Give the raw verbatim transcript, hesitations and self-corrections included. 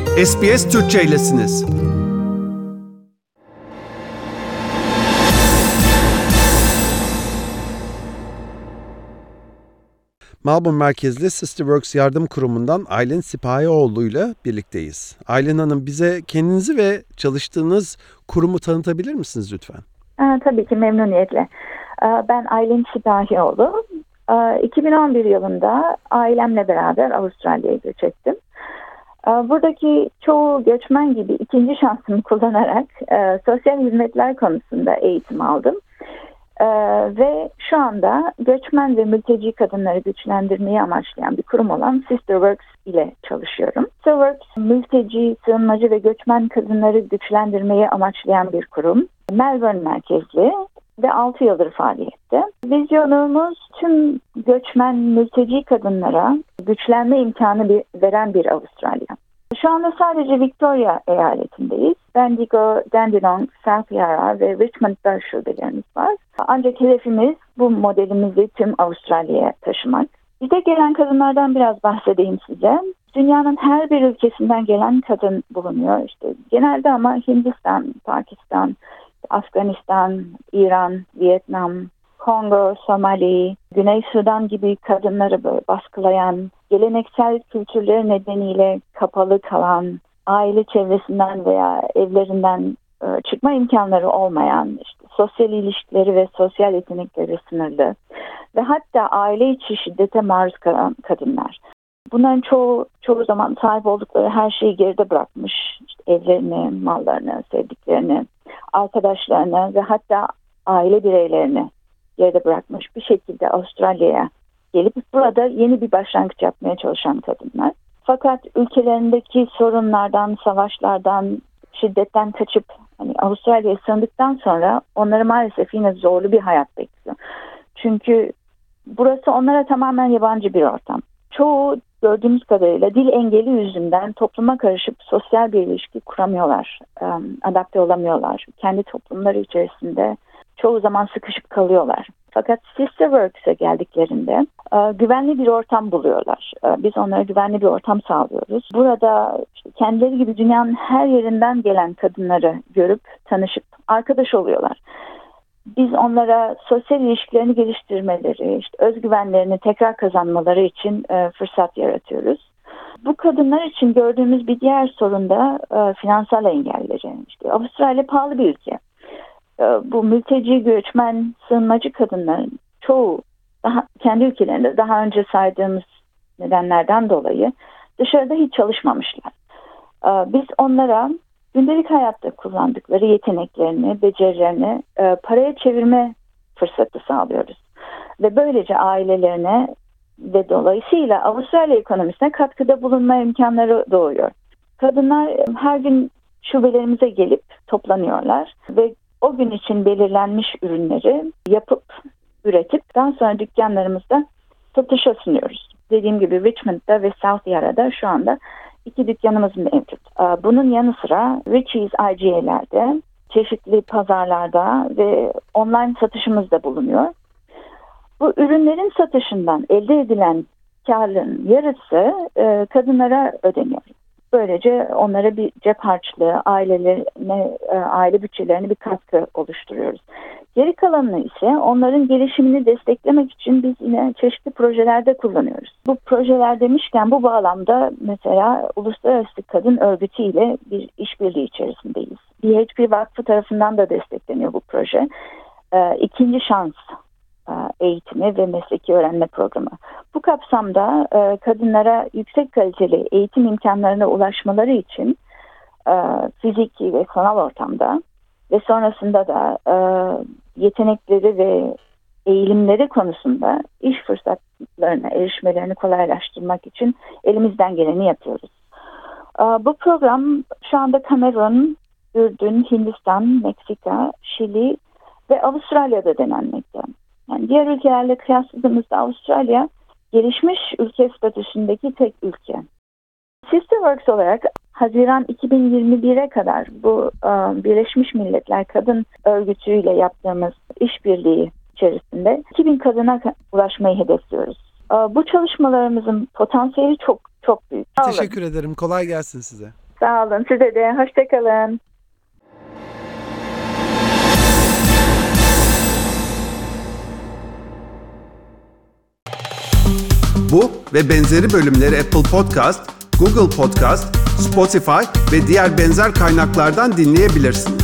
S B S Türkçe'ylesiniz. Melbourne merkezli Sisterworks Yardım Kurumu'ndan Aylin Sipahioğlu ile birlikteyiz. Aylin Hanım, bize kendinizi ve çalıştığınız kurumu tanıtabilir misiniz lütfen? Aa, tabii ki memnuniyetle. Aa, ben Aylin Sipahioğlu. Aa, iki bin on bir yılında ailemle beraber Avustralya'ya göç ettim. Aa, buradaki çoğu göçmen gibi ikinci şansımı kullanarak e, sosyal hizmetler konusunda eğitim aldım. Ee, ve şu anda göçmen ve mülteci kadınları güçlendirmeyi amaçlayan bir kurum olan Sisterworks ile çalışıyorum. Sisterworks, mülteci, sığınmacı ve göçmen kadınları güçlendirmeyi amaçlayan bir kurum. Melbourne merkezli ve altı yıldır faaliyette. Vizyonumuz tüm göçmen, mülteci kadınlara güçlenme imkanı bir, veren bir Avustralya. Şu anda sadece Victoria eyaletindeyiz. Bendigo, Dandenong, South Yarra ve Richmond'da şubelerimiz var. Ancak hedefimiz bu modelimizi tüm Avustralya'ya taşımak. Bize gelen kadınlardan biraz bahsedeyim size. Dünyanın her bir ülkesinden gelen kadın bulunuyor. İşte genelde ama Hindistan, Pakistan, Afganistan, İran, Vietnam, Kongo, Somali, Güney Sudan gibi kadınları böyle baskılayan, geleneksel kültürleri nedeniyle kapalı kalan, aile çevresinden veya evlerinden çıkma imkanları olmayan, işte sosyal ilişkileri ve sosyal yetenekleri sınırlı ve hatta aile içi şiddete maruz kalan kadınlar. Bunların çoğu çoğu zaman sahip oldukları her şeyi geride bırakmış, işte evlerini, mallarını, sevdiklerini, arkadaşlarını ve hatta aile bireylerini geride bırakmış bir şekilde Avustralya'ya gelip burada yeni bir başlangıç yapmaya çalışan kadınlar. Fakat ülkelerindeki sorunlardan, savaşlardan, şiddetten kaçıp hani Avustralya'ya sığındıktan sonra onları maalesef yine zorlu bir hayat bekliyor. Çünkü burası onlara tamamen yabancı bir ortam. Çoğu gördüğümüz kadarıyla dil engeli yüzünden topluma karışıp sosyal bir ilişki kuramıyorlar, adapte olamıyorlar. Kendi toplumları içerisinde çoğu zaman sıkışıp kalıyorlar. Fakat Sisterworks'e geldiklerinde e, güvenli bir ortam buluyorlar. E, biz onlara güvenli bir ortam sağlıyoruz. Burada işte kendileri gibi dünyanın her yerinden gelen kadınları görüp tanışıp arkadaş oluyorlar. Biz onlara sosyal ilişkilerini geliştirmeleri, işte özgüvenlerini tekrar kazanmaları için e, fırsat yaratıyoruz. Bu kadınlar için gördüğümüz bir diğer sorun da e, finansal engelleri. İşte Avustralya pahalı bir ülke. Bu mülteci, göçmen, sığınmacı kadınların çoğu daha, kendi ülkelerinde daha önce saydığımız nedenlerden dolayı dışarıda hiç çalışmamışlar. Biz onlara gündelik hayatta kullandıkları yeteneklerini, becerilerini paraya çevirme fırsatı sağlıyoruz. Ve böylece ailelerine ve dolayısıyla Avustralya ekonomisine katkıda bulunma imkanları doğuyor. Kadınlar her gün şubelerimize gelip toplanıyorlar ve o gün için belirlenmiş ürünleri yapıp, üretip daha sonra dükkanlarımızda satışa sunuyoruz. Dediğim gibi Richmond'da ve South Yarra'da şu anda iki dükkanımız mevcut. Bunun yanı sıra Richies I G A'lerde, çeşitli pazarlarda ve online satışımız da bulunuyor. Bu ürünlerin satışından elde edilen karların yarısı kadınlara ödeniyor. Böylece onlara bir cep harçlığı, ailelerine, aile bütçelerine bir katkı oluşturuyoruz. Geri kalanını ise onların gelişimini desteklemek için biz yine çeşitli projelerde kullanıyoruz. Bu projeler demişken bu bağlamda mesela Uluslararası Kadın Örgütü ile bir işbirliği içerisindeyiz. B H P Vakfı tarafından da destekleniyor bu proje. İkinci şans eğitimi ve mesleki öğrenme programı. Bu kapsamda e, kadınlara yüksek kaliteli eğitim imkanlarına ulaşmaları için e, fiziki ve sanal ortamda ve sonrasında da e, yetenekleri ve eğilimleri konusunda iş fırsatlarına erişmelerini kolaylaştırmak için elimizden geleni yapıyoruz. E, bu program şu anda Kamerun, Ürdün, Hindistan, Meksika, Şili ve Avustralya'da denenmekte. Yani diğer ülkelerle kıyasladığımızda Avustralya gelişmiş ülke statüsündeki tek ülke. Sisterworks olarak Haziran iki bin yirmi bire kadar bu Birleşmiş Milletler Kadın Örgütü ile yaptığımız işbirliği içerisinde iki bin kadına ulaşmayı hedefliyoruz. Bu çalışmalarımızın potansiyeli çok çok büyük. Teşekkür ederim. Kolay gelsin size. Sağ olun. Size de. Hoşçakalın. Bu ve benzeri bölümleri Apple Podcast, Google Podcast, Spotify ve diğer benzer kaynaklardan dinleyebilirsiniz.